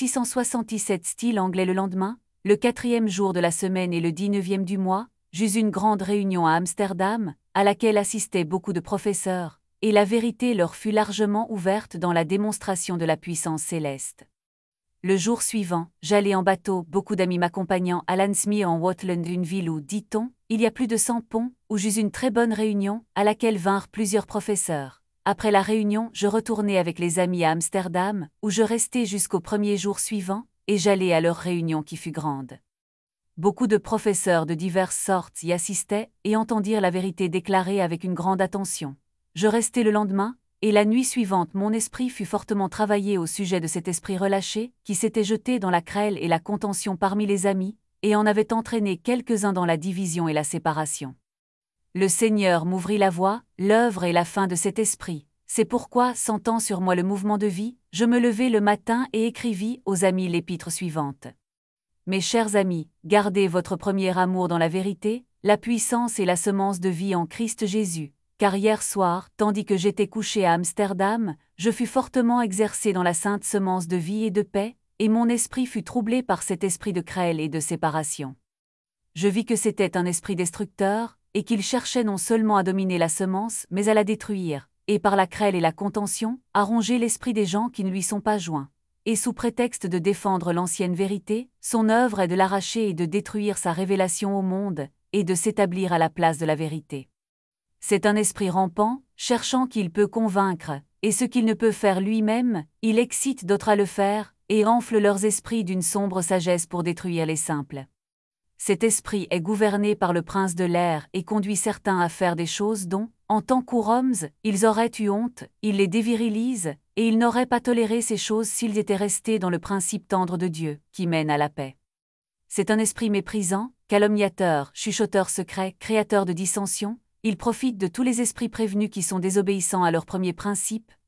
1677 style anglais le lendemain, le 4e jour de la semaine et le 19e du mois, j'eus une grande réunion à Amsterdam, à laquelle assistaient beaucoup de professeurs, et la vérité leur fut largement ouverte dans la démonstration de la puissance céleste. Le jour suivant, j'allai en bateau, beaucoup d'amis m'accompagnant à Landsmeer en Watland, une ville où, dit-on, il y a plus de 100 ponts, où j'eus une très bonne réunion, à laquelle vinrent plusieurs professeurs. Après la réunion, je retournai avec les amis à Amsterdam, où je restai jusqu'au premier jour suivant, et j'allai à leur réunion qui fut grande. Beaucoup de professeurs de diverses sortes y assistaient et entendirent la vérité déclarée avec une grande attention. Je restai le lendemain, et la nuit suivante mon esprit fut fortement travaillé au sujet de cet esprit relâché, qui s'était jeté dans la querelle et la contention parmi les amis, et en avait entraîné quelques-uns dans la division et la séparation. Le Seigneur m'ouvrit la voie, l'œuvre et la fin de cet esprit. C'est pourquoi, sentant sur moi le mouvement de vie, je me levai le matin et écrivis aux amis l'épître suivante. Mes chers amis, gardez votre premier amour dans la vérité, la puissance et la semence de vie en Christ Jésus, car hier soir, tandis que j'étais couché à Amsterdam, je fus fortement exercé dans la sainte semence de vie et de paix, et mon esprit fut troublé par cet esprit de querelle et de séparation. Je vis que c'était un esprit destructeur, et qu'il cherchait non seulement à dominer la semence, mais à la détruire, et par la querelle et la contention, à ronger l'esprit des gens qui ne lui sont pas joints. Et sous prétexte de défendre l'ancienne vérité, son œuvre est de l'arracher et de détruire sa révélation au monde, et de s'établir à la place de la vérité. C'est un esprit rampant, cherchant qu'il peut convaincre, et ce qu'il ne peut faire lui-même, il excite d'autres à le faire, et enfle leurs esprits d'une sombre sagesse pour détruire les simples. Cet esprit est gouverné par le prince de l'air et conduit certains à faire des choses dont, en tant qu'hommes, ils auraient eu honte, ils les dévirilisent, et ils n'auraient pas toléré ces choses s'ils étaient restés dans le principe tendre de Dieu, qui mène à la paix. C'est un esprit méprisant, calomniateur, chuchoteur secret, créateur de dissensions, il profite de tous les esprits prévenus qui sont désobéissants à leur premier principe,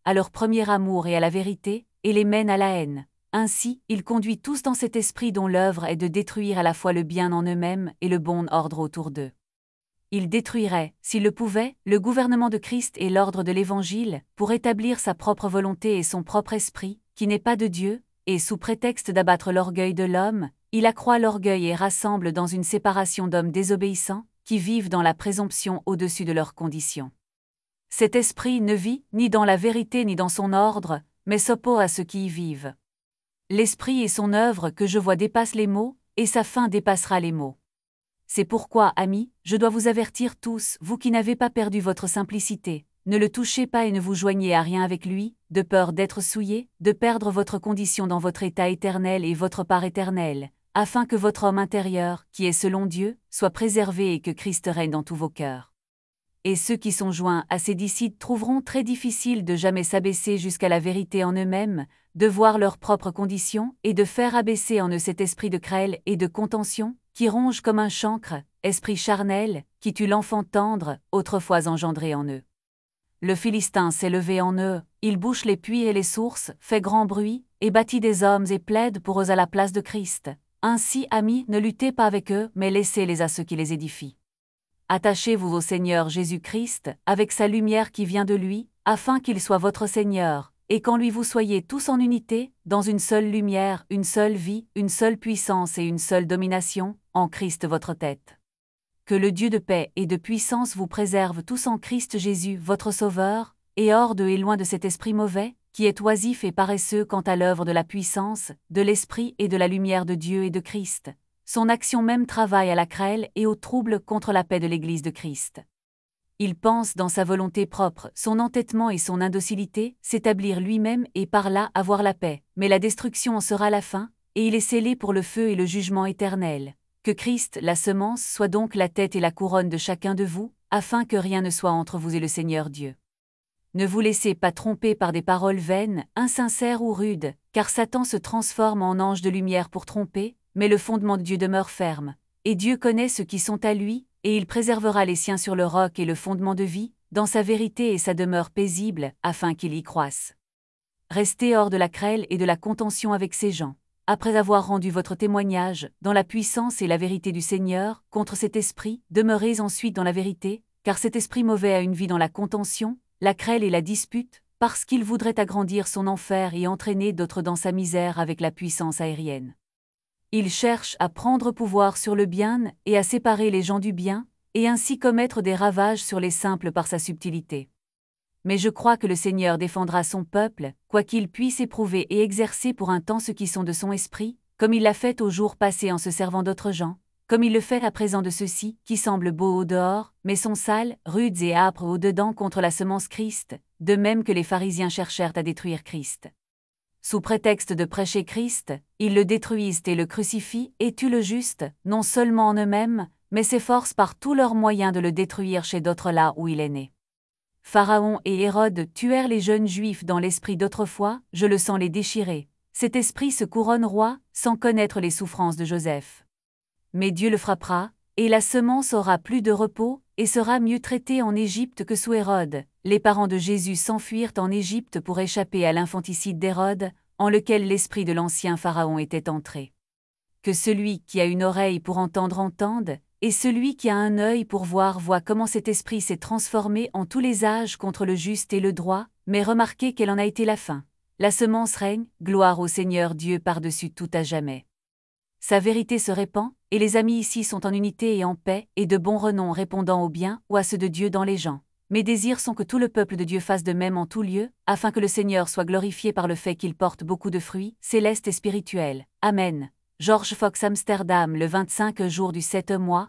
à leur premier amour et à la vérité, et les mène à la haine. Ainsi, il conduit tous dans cet esprit dont l'œuvre est de détruire à la fois le bien en eux-mêmes et le bon ordre autour d'eux. Il détruirait, s'il le pouvait, le gouvernement de Christ et l'ordre de l'Évangile, pour établir sa propre volonté et son propre esprit, qui n'est pas de Dieu, et sous prétexte d'abattre l'orgueil de l'homme, il accroît l'orgueil et rassemble dans une séparation d'hommes désobéissants, qui vivent dans la présomption au-dessus de leurs conditions. Cet esprit ne vit ni dans la vérité ni dans son ordre, mais s'oppose à ceux qui y vivent. L'esprit et son œuvre que je vois dépassent les mots, et sa fin dépassera les mots. C'est pourquoi, amis, je dois vous avertir tous, vous qui n'avez pas perdu votre simplicité, ne le touchez pas et ne vous joignez à rien avec lui, de peur d'être souillés, de perdre votre condition dans votre état éternel et votre part éternelle, afin que votre homme intérieur, qui est selon Dieu, soit préservé et que Christ règne dans tous vos cœurs. Et ceux qui sont joints à ces disciples trouveront très difficile de jamais s'abaisser jusqu'à la vérité en eux-mêmes, de voir leurs propres conditions et de faire abaisser en eux cet esprit de querelle et de contention, qui ronge comme un chancre, esprit charnel, qui tue l'enfant tendre, autrefois engendré en eux. Le Philistin s'est levé en eux, il bouche les puits et les sources, fait grand bruit, et bâtit des hommes et plaide pour eux à la place de Christ. Ainsi, amis, ne luttez pas avec eux, mais laissez-les à ceux qui les édifient. Attachez-vous au Seigneur Jésus-Christ, avec sa lumière qui vient de lui, afin qu'il soit votre Seigneur, et qu'en lui vous soyez tous en unité, dans une seule lumière, une seule vie, une seule puissance et une seule domination, en Christ votre tête. Que le Dieu de paix et de puissance vous préserve tous en Christ Jésus, votre Sauveur, et hors de et loin de cet esprit mauvais, qui est oisif et paresseux quant à l'œuvre de la puissance, de l'esprit et de la lumière de Dieu et de Christ. Son action même travaille à la querelle et au trouble contre la paix de l'Église de Christ. Il pense dans sa volonté propre, son entêtement et son indocilité, s'établir lui-même et par là avoir la paix, mais la destruction en sera la fin, et il est scellé pour le feu et le jugement éternel. Que Christ, la semence, soit donc la tête et la couronne de chacun de vous, afin que rien ne soit entre vous et le Seigneur Dieu. Ne vous laissez pas tromper par des paroles vaines, insincères ou rudes, car Satan se transforme en ange de lumière pour tromper, mais le fondement de Dieu demeure ferme, et Dieu connaît ceux qui sont à lui, et il préservera les siens sur le roc et le fondement de vie, dans sa vérité et sa demeure paisible, afin qu'ils y croissent. Restez hors de la querelle et de la contention avec ces gens. Après avoir rendu votre témoignage, dans la puissance et la vérité du Seigneur, contre cet esprit, demeurez ensuite dans la vérité, car cet esprit mauvais a une vie dans la contention, la querelle et la dispute, parce qu'il voudrait agrandir son enfer et entraîner d'autres dans sa misère avec la puissance aérienne. Il cherche à prendre pouvoir sur le bien et à séparer les gens du bien, et ainsi commettre des ravages sur les simples par sa subtilité. Mais je crois que le Seigneur défendra son peuple, quoi qu'il puisse éprouver et exercer pour un temps ceux qui sont de son esprit, comme il l'a fait au jour passé en se servant d'autres gens, comme il le fait à présent de ceux-ci, qui semblent beaux au dehors, mais sont sales, rudes et âpres au dedans contre la semence Christ, de même que les pharisiens cherchèrent à détruire Christ. Sous prétexte de prêcher Christ, ils le détruisent et le crucifient et tuent le juste, non seulement en eux-mêmes, mais s'efforcent par tous leurs moyens de le détruire chez d'autres là où il est né. Pharaon et Hérode tuèrent les jeunes Juifs dans l'esprit d'autrefois, je le sens les déchirer. Cet esprit se couronne roi, sans connaître les souffrances de Joseph. Mais Dieu le frappera, et la semence aura plus de repos, et sera mieux traitée en Égypte que sous Hérode. Les parents de Jésus s'enfuirent en Égypte pour échapper à l'infanticide d'Hérode, en lequel l'esprit de l'ancien Pharaon était entré. Que celui qui a une oreille pour entendre entende, et celui qui a un œil pour voir voit comment cet esprit s'est transformé en tous les âges contre le juste et le droit, mais remarquez quelle en a été la fin. La semence règne, gloire au Seigneur Dieu par-dessus tout à jamais. Sa vérité se répand, et les amis ici sont en unité et en paix, et de bon renom répondant au bien ou à ceux de Dieu dans les gens. Mes désirs sont que tout le peuple de Dieu fasse de même en tout lieu, afin que le Seigneur soit glorifié par le fait qu'il porte beaucoup de fruits, célestes et spirituels. Amen. George Fox Amsterdam le 25 jour du 7 mois,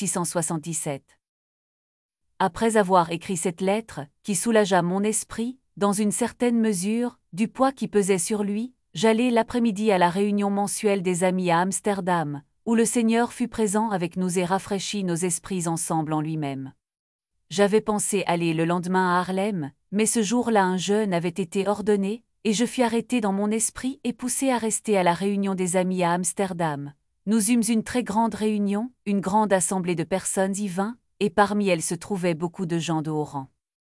1677. Après avoir écrit cette lettre, qui soulagea mon esprit, dans une certaine mesure, du poids qui pesait sur lui, j'allai l'après-midi à la réunion mensuelle des amis à Amsterdam, où le Seigneur fut présent avec nous et rafraîchit nos esprits ensemble en lui-même. J'avais pensé aller le lendemain à Haarlem, mais ce jour-là un jeûne avait été ordonné, et je fus arrêté dans mon esprit et poussé à rester à la réunion des amis à Amsterdam. Nous eûmes une très grande réunion, une grande assemblée de personnes y vint, et parmi elles se trouvaient beaucoup de gens de haut rang.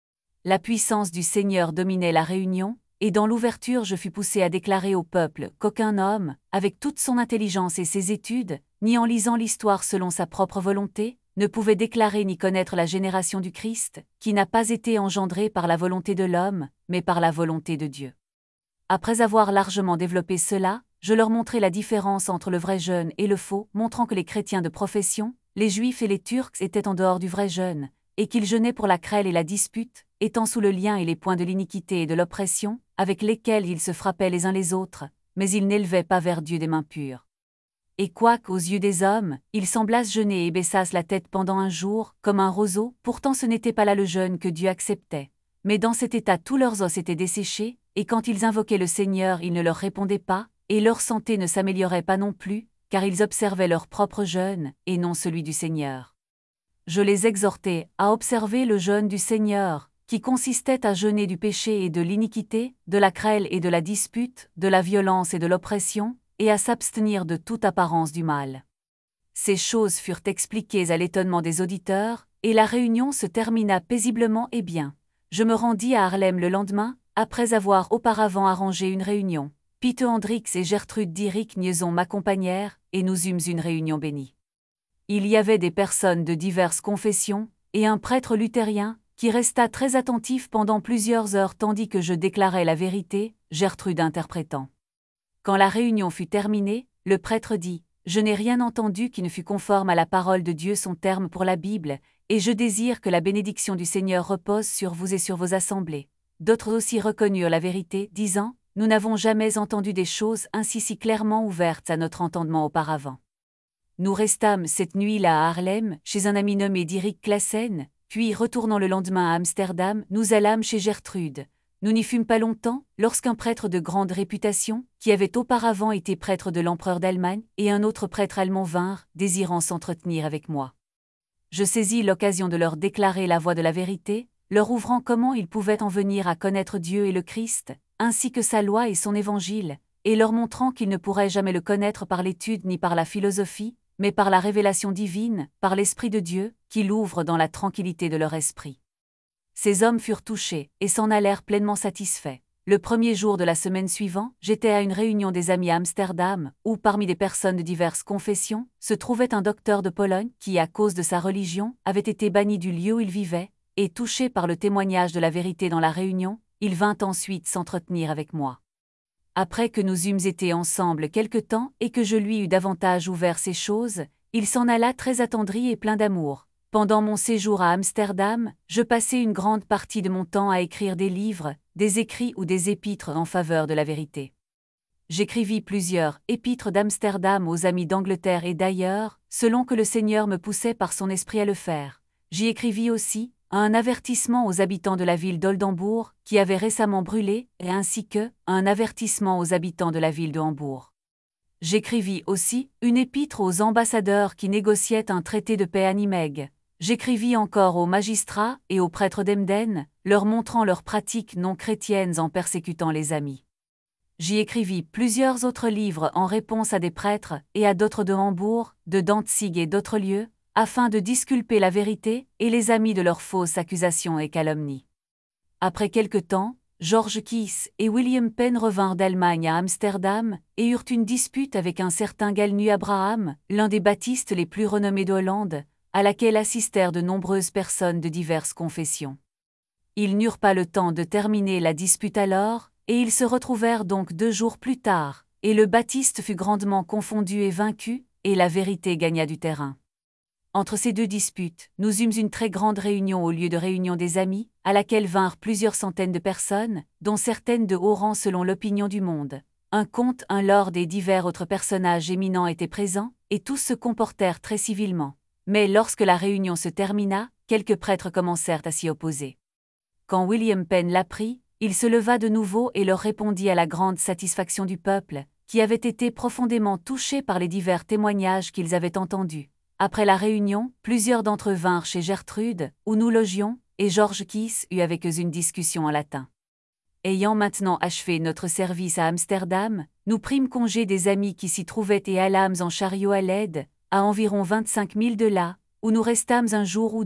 La puissance du Seigneur dominait la réunion, et dans l'ouverture je fus poussé à déclarer au peuple qu'aucun homme, avec toute son intelligence et ses études, ni en lisant l'histoire selon sa propre volonté, ne pouvait déclarer ni connaître la génération du Christ, qui n'a pas été engendrée par la volonté de l'homme, mais par la volonté de Dieu. Après avoir largement développé cela, je leur montrai la différence entre le vrai jeûne et le faux, montrant que les chrétiens de profession, les Juifs et les Turcs étaient en dehors du vrai jeûne, et qu'ils jeûnaient pour la querelle et la dispute, étant sous le lien et les poings de l'iniquité et de l'oppression, avec lesquels ils se frappaient les uns les autres, mais ils n'élevaient pas vers Dieu des mains pures. Et quoique, aux yeux des hommes, ils semblassent jeûner et baissassent la tête pendant un jour, comme un roseau, pourtant ce n'était pas là le jeûne que Dieu acceptait. Mais dans cet état tous leurs os étaient desséchés, et quand ils invoquaient le Seigneur il ne leur répondait pas, et leur santé ne s'améliorait pas non plus, car ils observaient leur propre jeûne, et non celui du Seigneur. Je les exhortais à observer le jeûne du Seigneur, qui consistait à jeûner du péché et de l'iniquité, de la querelle et de la dispute, de la violence et de l'oppression, et à s'abstenir de toute apparence du mal. Ces choses furent expliquées à l'étonnement des auditeurs, et la réunion se termina paisiblement et bien. Je me rendis à Harlem le lendemain, après avoir auparavant arrangé une réunion. Peter Hendricks et Gertrude Dirick Niezon m'accompagnèrent, et nous eûmes une réunion bénie. Il y avait des personnes de diverses confessions, et un prêtre luthérien, qui resta très attentif pendant plusieurs heures tandis que je déclarais la vérité, Gertrude interprétant. Quand la réunion fut terminée, le prêtre dit « Je n'ai rien entendu qui ne fût conforme à la parole de Dieu son terme pour la Bible, et je désire que la bénédiction du Seigneur repose sur vous et sur vos assemblées. » D'autres aussi reconnurent la vérité, disant « Nous n'avons jamais entendu des choses ainsi si clairement ouvertes à notre entendement auparavant. » Nous restâmes cette nuit-là à Harlem, chez un ami nommé Dirick Classen, puis retournant le lendemain à Amsterdam, nous allâmes chez Gertrude. Nous n'y fûmes pas longtemps, lorsqu'un prêtre de grande réputation, qui avait auparavant été prêtre de l'empereur d'Allemagne, et un autre prêtre allemand vinrent, désirant s'entretenir avec moi. Je saisis l'occasion de leur déclarer la voie de la vérité, leur ouvrant comment ils pouvaient en venir à connaître Dieu et le Christ, ainsi que sa loi et son évangile, et leur montrant qu'ils ne pourraient jamais le connaître par l'étude ni par la philosophie, mais par la révélation divine, par l'Esprit de Dieu, qui l'ouvre dans la tranquillité de leur esprit. Ces hommes furent touchés, et s'en allèrent pleinement satisfaits. Le premier jour de la semaine suivante, j'étais à une réunion des amis à Amsterdam, où, parmi des personnes de diverses confessions, se trouvait un docteur de Pologne qui, à cause de sa religion, avait été banni du lieu où il vivait, et touché par le témoignage de la vérité dans la réunion, il vint ensuite s'entretenir avec moi. Après que nous eûmes été ensemble quelque temps et que je lui eus davantage ouvert ces choses, il s'en alla très attendri et plein d'amour. Pendant mon séjour à Amsterdam, je passai une grande partie de mon temps à écrire des livres, des écrits ou des épîtres en faveur de la vérité. J'écrivis plusieurs épîtres d'Amsterdam aux amis d'Angleterre et d'ailleurs, selon que le Seigneur me poussait par son esprit à le faire. J'y écrivis aussi un avertissement aux habitants de la ville d'Oldenbourg, qui avait récemment brûlé, et ainsi que un avertissement aux habitants de la ville de Hambourg. J'écrivis aussi une épître aux ambassadeurs qui négociaient un traité de paix à Nimègue. J'écrivis encore aux magistrats et aux prêtres d'Emden, leur montrant leurs pratiques non chrétiennes en persécutant les amis. J'y écrivis plusieurs autres livres en réponse à des prêtres et à d'autres de Hambourg, de Dantzig et d'autres lieux, afin de disculper la vérité et les amis de leurs fausses accusations et calomnies. Après quelque temps, George Kies et William Penn revinrent d'Allemagne à Amsterdam et eurent une dispute avec un certain Galnu Abraham, l'un des baptistes les plus renommés de Hollande, à laquelle assistèrent de nombreuses personnes de diverses confessions. Ils n'eurent pas le temps de terminer la dispute alors, et ils se retrouvèrent donc 2 jours plus tard, et le baptiste fut grandement confondu et vaincu, et la vérité gagna du terrain. Entre ces 2 disputes, nous eûmes une très grande réunion au lieu de réunion des amis, à laquelle vinrent plusieurs centaines de personnes, dont certaines de haut rang selon l'opinion du monde. Un comte, un lord et divers autres personnages éminents étaient présents, et tous se comportèrent très civilement. Mais lorsque la réunion se termina, quelques prêtres commencèrent à s'y opposer. Quand William Penn l'apprit, il se leva de nouveau et leur répondit à la grande satisfaction du peuple, qui avait été profondément touché par les divers témoignages qu'ils avaient entendus. Après la réunion, plusieurs d'entre eux vinrent chez Gertrude, où nous logions, et George Kies eut avec eux une discussion en latin. Ayant maintenant achevé notre service à Amsterdam, nous prîmes congé des amis qui s'y trouvaient et allâmes en chariot à Leyde, à environ 25 000 de là, où nous restâmes un jour ou 2,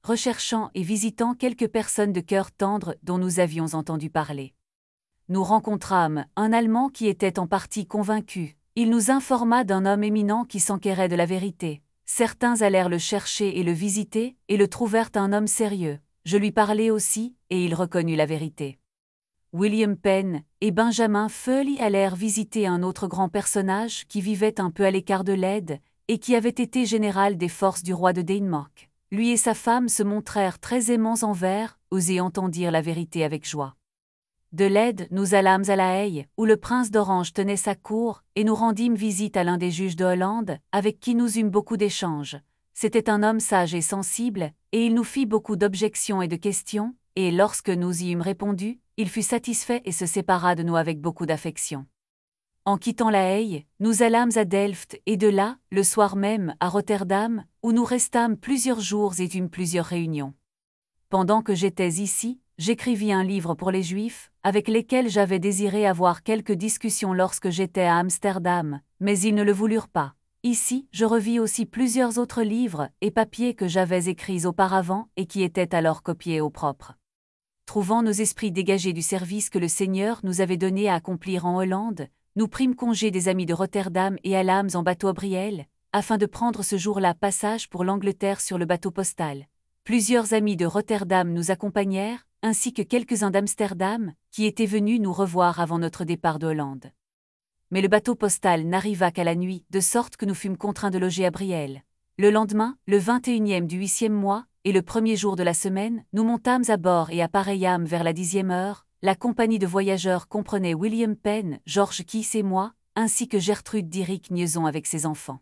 recherchant et visitant quelques personnes de cœur tendre dont nous avions entendu parler. Nous rencontrâmes un Allemand qui était en partie convaincu. Il nous informa d'un homme éminent qui s'enquérait de la vérité. Certains allèrent le chercher et le visiter, et le trouvèrent un homme sérieux. Je lui parlai aussi, et il reconnut la vérité. William Penn et Benjamin Foley allèrent visiter un autre grand personnage qui vivait un peu à l'écart de l'aide, et qui avait été général des forces du roi de Danemark. Lui et sa femme se montrèrent très aimants envers eux et entendirent la vérité avec joie. De l'aide, nous allâmes à La Haye, où le prince d'Orange tenait sa cour, et nous rendîmes visite à l'un des juges de Hollande, avec qui nous eûmes beaucoup d'échanges. C'était un homme sage et sensible, et il nous fit beaucoup d'objections et de questions, et lorsque nous y eûmes répondu, il fut satisfait et se sépara de nous avec beaucoup d'affection. En quittant La Haye, nous allâmes à Delft et de là, le soir même, à Rotterdam, où nous restâmes plusieurs jours et eûmes plusieurs réunions. Pendant que j'étais ici, j'écrivis un livre pour les Juifs, avec lesquels j'avais désiré avoir quelques discussions lorsque j'étais à Amsterdam, mais ils ne le voulurent pas. Ici, je revis aussi plusieurs autres livres et papiers que j'avais écrits auparavant et qui étaient alors copiés au propre. Trouvant nos esprits dégagés du service que le Seigneur nous avait donné à accomplir en Hollande, nous prîmes congé des amis de Rotterdam et allâmes en bateau à Brielle, afin de prendre ce jour-là passage pour l'Angleterre sur le bateau postal. Plusieurs amis de Rotterdam nous accompagnèrent, ainsi que quelques-uns d'Amsterdam, qui étaient venus nous revoir avant notre départ de Hollande. Mais le bateau postal n'arriva qu'à la nuit, de sorte que nous fûmes contraints de loger à Brielle. Le lendemain, le 21e du 8e mois, et le premier jour de la semaine, nous montâmes à bord et appareillâmes vers la 10e heure. La compagnie de voyageurs comprenait William Penn, George Kiss et moi, ainsi que Gertrude Dirick Niezon avec ses enfants.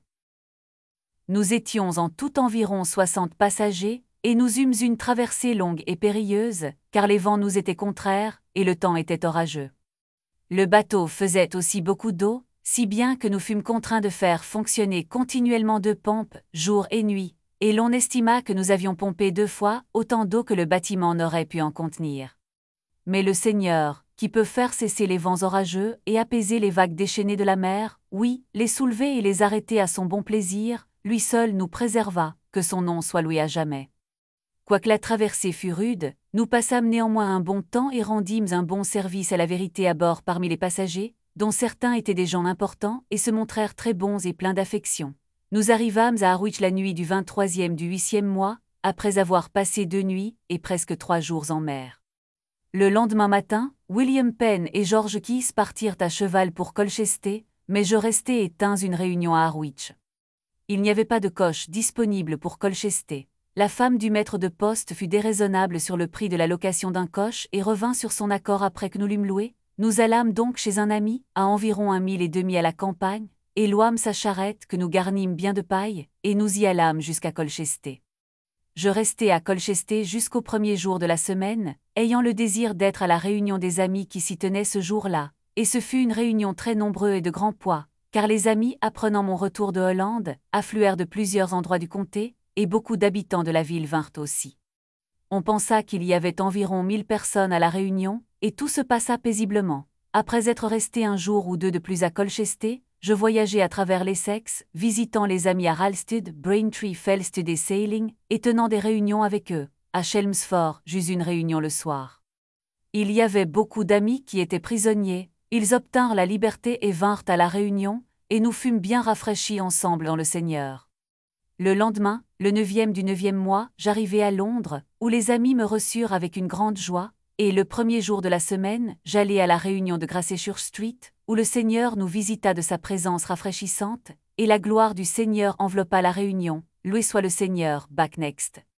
Nous étions en tout environ 60 passagers, et nous eûmes une traversée longue et périlleuse, car les vents nous étaient contraires, et le temps était orageux. Le bateau faisait aussi beaucoup d'eau, si bien que nous fûmes contraints de faire fonctionner continuellement 2 pompes, jour et nuit, et l'on estima que nous avions pompé 2 fois autant d'eau que le bâtiment n'aurait pu en contenir. Mais le Seigneur, qui peut faire cesser les vents orageux et apaiser les vagues déchaînées de la mer, oui, les soulever et les arrêter à son bon plaisir, lui seul nous préserva, que son nom soit loué à jamais. Quoique la traversée fût rude, nous passâmes néanmoins un bon temps et rendîmes un bon service à la vérité à bord parmi les passagers, dont certains étaient des gens importants et se montrèrent très bons et pleins d'affection. Nous arrivâmes à Harwich la nuit du 23e du 8e mois, après avoir passé 2 nuits et presque 3 jours en mer. Le lendemain matin, William Penn et George Kiss partirent à cheval pour Colchester, mais je restai et tins une réunion à Harwich. Il n'y avait pas de coche disponible pour Colchester. La femme du maître de poste fut déraisonnable sur le prix de la location d'un coche et revint sur son accord après que nous l'eûmes loué. Nous allâmes donc chez un ami, à environ 1 mille et demi à la campagne, et louâmes sa charrette que nous garnîmes bien de paille, et nous y allâmes jusqu'à Colchester. Je restai à Colchester jusqu'au premier jour de la semaine, ayant le désir d'être à la réunion des amis qui s'y tenaient ce jour-là, et ce fut une réunion très nombreuse et de grand poids, car les amis, apprenant mon retour de Hollande, affluèrent de plusieurs endroits du comté, et beaucoup d'habitants de la ville vinrent aussi. On pensa qu'il y avait environ 1000 personnes à la réunion, et tout se passa paisiblement. Après être resté un jour ou 2 de plus à Colchester, je voyageai à travers l'Essex, visitant les amis à Ralstud, Braintree, Felsted et Sailing, et tenant des réunions avec eux. À Chelmsford, j'eus une réunion le soir. Il y avait beaucoup d'amis qui étaient prisonniers, ils obtinrent la liberté et vinrent à la réunion, et nous fûmes bien rafraîchis ensemble dans le Seigneur. Le lendemain, le 9e du 9e mois, j'arrivai à Londres, où les amis me reçurent avec une grande joie, et le premier jour de la semaine, j'allai à la réunion de Gracechurch Street, où le Seigneur nous visita de sa présence rafraîchissante, et la gloire du Seigneur enveloppa la réunion. Loué soit le Seigneur, back next.